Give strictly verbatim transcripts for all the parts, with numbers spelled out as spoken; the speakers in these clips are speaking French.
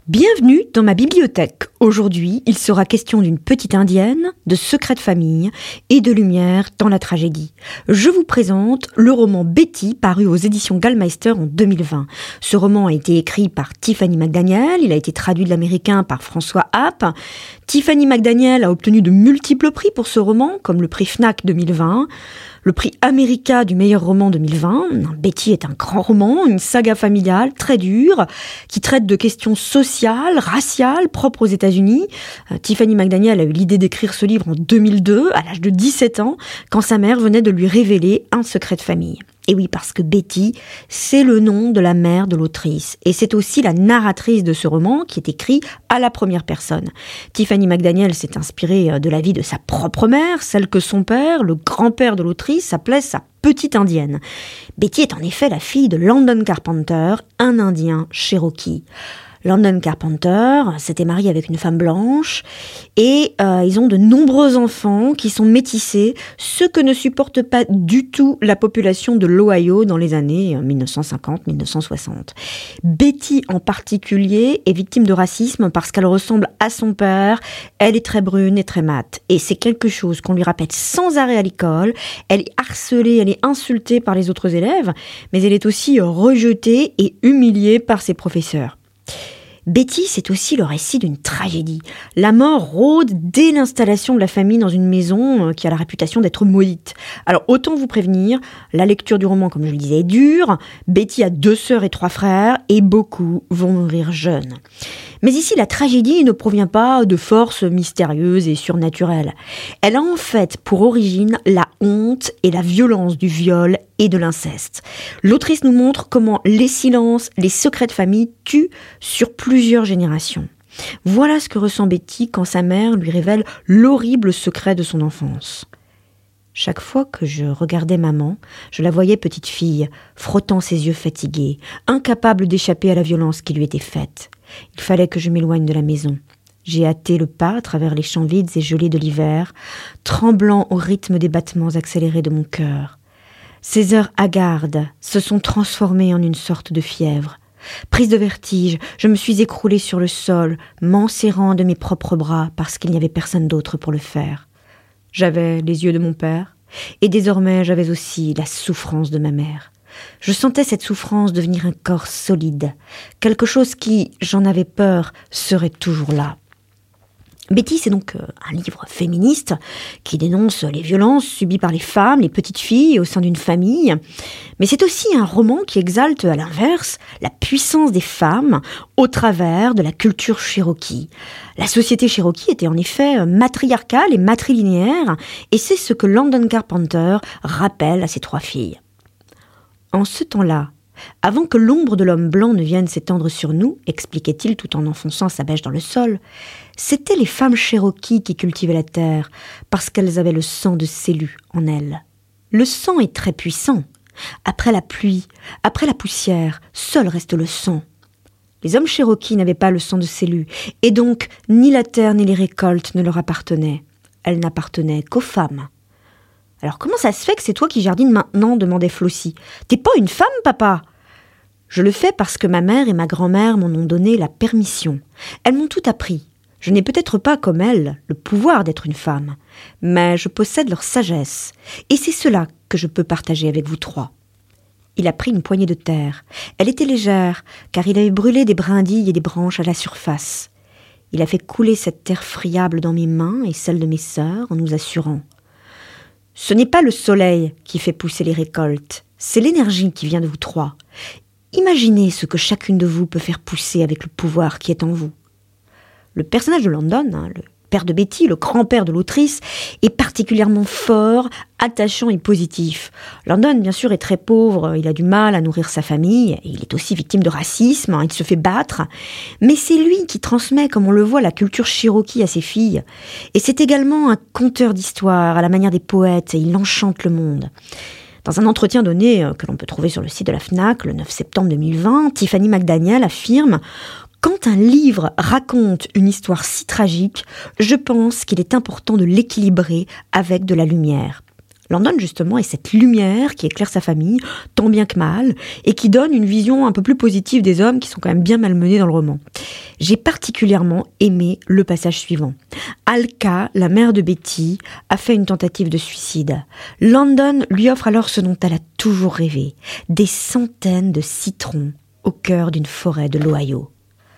Bienvenue dans ma bibliothèque. Aujourd'hui, il sera question d'une petite indienne, de secrets de famille et de lumière dans la tragédie. Je vous présente le roman Betty, paru aux éditions Gallmeister en deux mille vingt. Ce roman a été écrit par Tiffany McDaniel, il a été traduit de l'américain par François Happ. Tiffany McDaniel a obtenu de multiples prix pour ce roman, comme le prix Fnac deux mille vingt, le prix America du meilleur roman deux mille vingt. Betty est un grand roman, une saga familiale très dure, qui traite de questions sociales, raciales, propres aux États-Unis. Euh, Tiffany McDaniel a eu l'idée d'écrire ce livre en deux mille deux, à l'âge de dix-sept ans, quand sa mère venait de lui révéler un secret de famille. Et oui, parce que Betty, c'est le nom de la mère de l'autrice. Et c'est aussi la narratrice de ce roman qui est écrit à la première personne. Tiffany McDaniel s'est inspirée de la vie de sa propre mère, celle que son père, le grand-père de l'autrice, s'appelait sa petite indienne. Betty est en effet la fille de Landon Carpenter, un Indien Cherokee. Landon Carpenter s'était marié avec une femme blanche et euh, ils ont de nombreux enfants qui sont métissés, ce que ne supporte pas du tout la population de l'Ohio dans les années dix-neuf cent cinquante à dix-neuf cent soixante. Betty en particulier est victime de racisme parce qu'elle ressemble à son père, elle est très brune et très mate et c'est quelque chose qu'on lui répète sans arrêt à l'école. Elle est harcelée, elle est insultée par les autres élèves, mais elle est aussi rejetée et humiliée par ses professeurs. Betty, c'est aussi le récit d'une tragédie. La mort rôde dès l'installation de la famille dans une maison qui a la réputation d'être maudite. Alors autant vous prévenir, la lecture du roman, comme je le disais, est dure. Betty a deux sœurs et trois frères et beaucoup vont mourir jeunes. Mais ici, la tragédie ne provient pas de forces mystérieuses et surnaturelles. Elle a en fait pour origine la honte et la violence du viol et de l'inceste. L'autrice nous montre comment les silences, les secrets de famille tuent sur plusieurs générations. Voilà ce que ressent Betty quand sa mère lui révèle l'horrible secret de son enfance. Chaque fois que je regardais maman, je la voyais petite fille, frottant ses yeux fatigués, incapable d'échapper à la violence qui lui était faite. Il fallait que je m'éloigne de la maison. J'ai hâté le pas à travers les champs vides et gelés de l'hiver, tremblant au rythme des battements accélérés de mon cœur. Ces heures hagardes se sont transformées en une sorte de fièvre. Prise de vertige, je me suis écroulée sur le sol, m'enserrant de mes propres bras parce qu'il n'y avait personne d'autre pour le faire. J'avais les yeux de mon père, et désormais j'avais aussi la souffrance de ma mère. Je sentais cette souffrance devenir un corps solide, quelque chose qui, j'en avais peur, serait toujours là. Betty, c'est donc un livre féministe qui dénonce les violences subies par les femmes, les petites filles au sein d'une famille. Mais c'est aussi un roman qui exalte, à l'inverse, la puissance des femmes au travers de la culture cherokee. La société cherokee était en effet matriarcale et matrilinéaire, et c'est ce que Landon Carpenter rappelle à ses trois filles. En ce temps-là, avant que l'ombre de l'homme blanc ne vienne s'étendre sur nous, expliquait-il tout en enfonçant sa bêche dans le sol, c'étaient les femmes Cherokees qui cultivaient la terre, parce qu'elles avaient le sang de Célu en elles. Le sang est très puissant. Après la pluie, après la poussière, seul reste le sang. Les hommes Cherokees n'avaient pas le sang de Célu, et donc ni la terre ni les récoltes ne leur appartenaient. Elles n'appartenaient qu'aux femmes. « Alors comment ça se fait que c'est toi qui jardines maintenant ?» demandait Flossie. « T'es pas une femme, papa ?» Je le fais parce que ma mère et ma grand-mère m'en ont donné la permission. Elles m'ont tout appris. Je n'ai peut-être pas, comme elles, le pouvoir d'être une femme, mais je possède leur sagesse, et c'est cela que je peux partager avec vous trois. Il a pris une poignée de terre. Elle était légère, car il avait brûlé des brindilles et des branches à la surface. Il a fait couler cette terre friable dans mes mains et celles de mes sœurs en nous assurant. Ce n'est pas le soleil qui fait pousser les récoltes, c'est l'énergie qui vient de vous trois. Imaginez ce que chacune de vous peut faire pousser avec le pouvoir qui est en vous. Le personnage de Landon, hein, le père de Betty, le grand-père de l'autrice, est particulièrement fort, attachant et positif. Landon, bien sûr, est très pauvre, il a du mal à nourrir sa famille, et il est aussi victime de racisme, hein, il se fait battre, mais c'est lui qui transmet, comme on le voit, la culture cherokee à ses filles. Et c'est également un conteur d'histoires, à la manière des poètes, et il enchante le monde. Dans un entretien donné, euh, que l'on peut trouver sur le site de la Fnac, le neuf septembre deux mille vingt, Tiffany McDaniel affirme « Quand un livre raconte une histoire si tragique, je pense qu'il est important de l'équilibrer avec de la lumière. Landon, justement, est cette lumière qui éclaire sa famille, tant bien que mal, et qui donne une vision un peu plus positive des hommes qui sont quand même bien malmenés dans le roman. J'ai particulièrement aimé le passage suivant. Alka, la mère de Betty, a fait une tentative de suicide. Landon lui offre alors ce dont elle a toujours rêvé, des centaines de citrons au cœur d'une forêt de l'Ohio.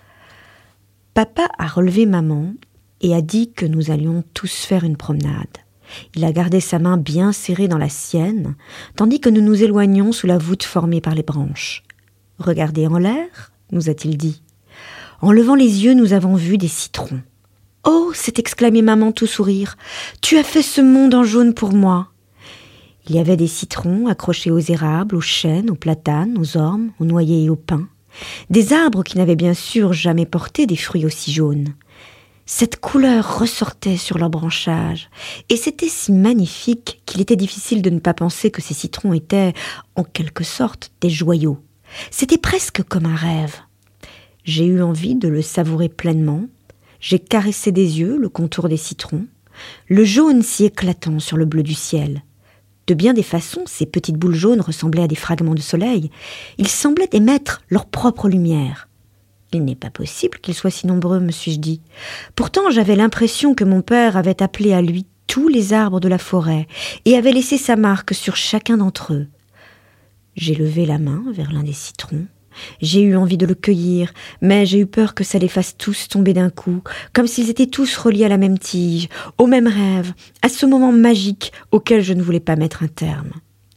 Papa a relevé maman et a dit que nous allions tous faire une promenade. Il a gardé sa main bien serrée dans la sienne, tandis que nous nous éloignions sous la voûte formée par les branches. « Regardez en l'air », nous a-t-il dit. En levant les yeux, nous avons vu des citrons. « Oh !» s'est exclamé maman tout sourire. « Tu as fait ce monde en jaune pour moi !» Il y avait des citrons accrochés aux érables, aux chênes, aux platanes, aux ormes, aux noyers et aux pins. Des arbres qui n'avaient bien sûr jamais porté des fruits aussi jaunes. Cette couleur ressortait sur leur branchage, et c'était si magnifique qu'il était difficile de ne pas penser que ces citrons étaient, en quelque sorte, des joyaux. C'était presque comme un rêve. J'ai eu envie de le savourer pleinement. J'ai caressé des yeux le contour des citrons, le jaune si éclatant sur le bleu du ciel. De bien des façons, ces petites boules jaunes ressemblaient à des fragments de soleil. Ils semblaient émettre leur propre lumière. Il n'est pas possible qu'ils soient si nombreux, me suis-je dit. Pourtant, j'avais l'impression que mon père avait appelé à lui tous les arbres de la forêt et avait laissé sa marque sur chacun d'entre eux. J'ai levé la main vers l'un des citrons. J'ai eu envie de le cueillir, mais j'ai eu peur que ça les fasse tous tomber d'un coup, comme s'ils étaient tous reliés à la même tige, au même rêve, à ce moment magique auquel je ne voulais pas mettre un terme.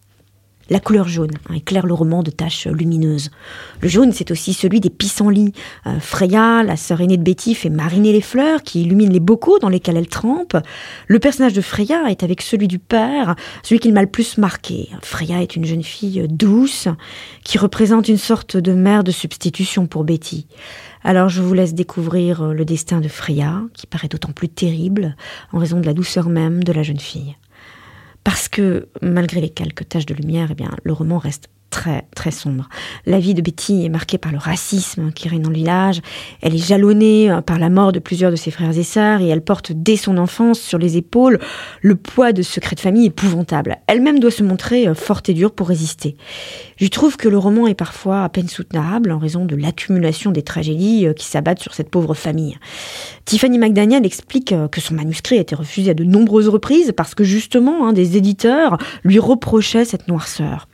La couleur jaune hein, éclaire le roman de taches lumineuses. Le jaune, c'est aussi celui des pissenlits. Euh, Freya, la sœur aînée de Betty, fait mariner les fleurs qui illuminent les bocaux dans lesquels elle trempe. Le personnage de Freya est avec celui du père, celui qui m'a le plus marqué. Freya est une jeune fille douce qui représente une sorte de mère de substitution pour Betty. Alors je vous laisse découvrir le destin de Freya, qui paraît d'autant plus terrible en raison de la douceur même de la jeune fille. Parce que, malgré les quelques taches de lumière, eh bien, le roman reste très, très sombre. La vie de Betty est marquée par le racisme qui règne dans le village. Elle est jalonnée par la mort de plusieurs de ses frères et sœurs et elle porte dès son enfance sur les épaules le poids de secrets de famille épouvantables. Elle-même doit se montrer forte et dure pour résister. Je trouve que le roman est parfois à peine soutenable en raison de l'accumulation des tragédies qui s'abattent sur cette pauvre famille. Tiffany McDaniel explique que son manuscrit a été refusé à de nombreuses reprises parce que justement, hein, des éditeurs lui reprochaient cette noirceur.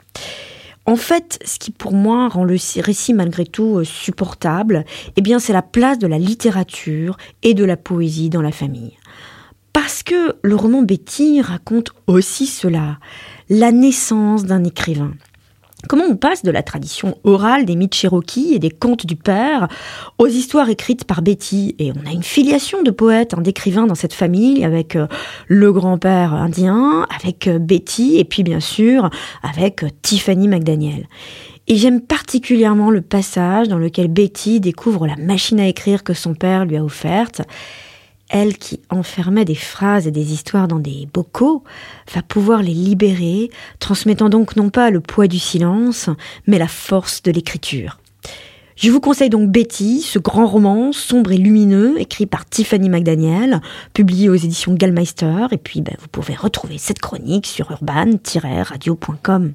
En fait, ce qui pour moi rend le récit malgré tout supportable, eh bien, c'est la place de la littérature et de la poésie dans la famille. Parce que le roman Betty raconte aussi cela, la naissance d'un écrivain. Comment on passe de la tradition orale des mythes Cherokee et des contes du père aux histoires écrites par Betty. Et on a une filiation de poètes, hein, d'écrivains dans cette famille, avec euh, le grand-père indien, avec euh, Betty, et puis bien sûr avec euh, Tiffany McDaniel. Et j'aime particulièrement le passage dans lequel Betty découvre la machine à écrire que son père lui a offerte. Elle qui enfermait des phrases et des histoires dans des bocaux, va pouvoir les libérer, transmettant donc non pas le poids du silence, mais la force de l'écriture. Je vous conseille donc Betty, ce grand roman sombre et lumineux, écrit par Tiffany McDaniel, publié aux éditions Gallmeister, et puis ben, vous pouvez retrouver cette chronique sur urban tiret radio point com.